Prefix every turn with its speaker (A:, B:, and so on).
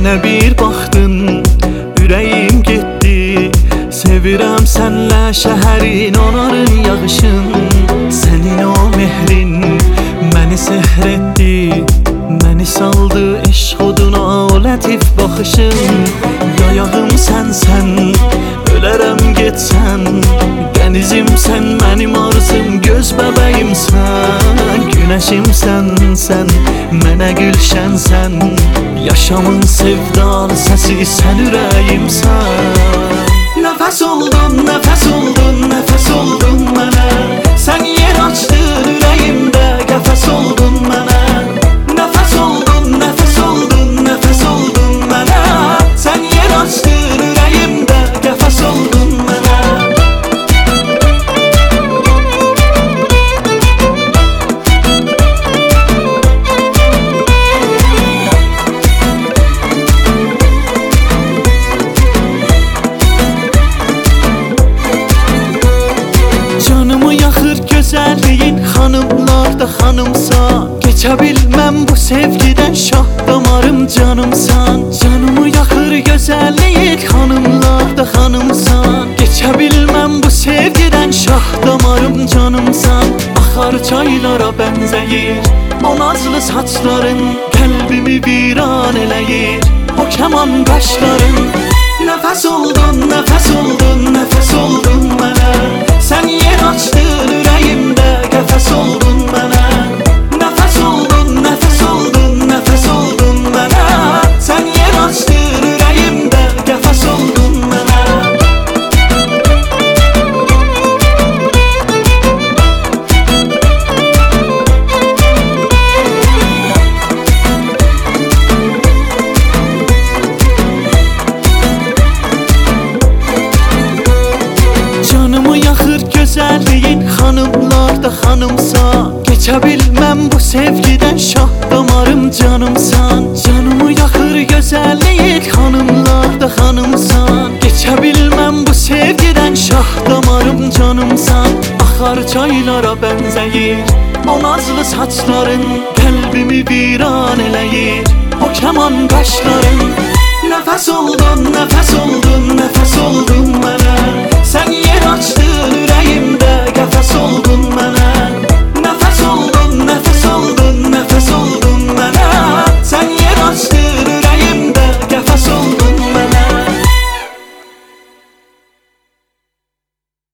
A: Mənə bir baxdın, ürəyim getdi. Sevirəm sənlə şəhərin, onarın yağışın. Sənin o mehrin məni sehr etdi, məni saldı eşq oduna o lətif baxışın. Yayağım sənsən, ölərəm getsən. Dənizim sən, mənim arzum, göz bəbəyimsən. Günəşimsən sən, mənə gülşənsən. Yaşamın sevdalı səsi sən, ürəyimsən. Nəfəs oldun, nəfəs oldun, nəfəs oldun mənə. Sən yer açdın ürəyimdə, qəfəs oldun mənə. Nəfəs oldun, nəfəs oldun, nəfəs oldun mənə. Sən yer açdın ürəyimdə, qəfəs oldun mənə. Canımı yaxır gözəlliyin, xanımlar da xanımsa. Keçə bilməm bu sevgidən, şah damarım canımsan. Canımı yaxır gözəlliyin, xanımlar da xanımsan. Keçə bilməm bu sevgidən, şah damarım canımsan. Axar çaylara bənzəyir o nazlı saçların, qəlbimi viran eləyir o kəman qaşların. Nəfəs oldun, nəfəs oldun, nəfəs oldun mənə. Sən yer açdın ürəyimdə, qəfəs oldun mənə. Nəfəs oldun, nəfəs oldun, nəfəs oldun mənə. Sən yer açdın ürəyimdə, qəfəs oldun mənə. Canımı yaxır gözəlliyin, xanımlar da xanımsa. Keçə bilməm bu sevgidən, şah damarım canımsan. Canımı yaxır gözəlliyin, xanımlar da xanımsan. Keçə bilməm bu sevgidən, şah damarım canımsan. Axar çaylara bənzəyir o nazlı saçların, qəlbimi viran eləyir o kəman qaşların. Nəfəs oldun, nəfəs oldun, nəfəs oldun mənə.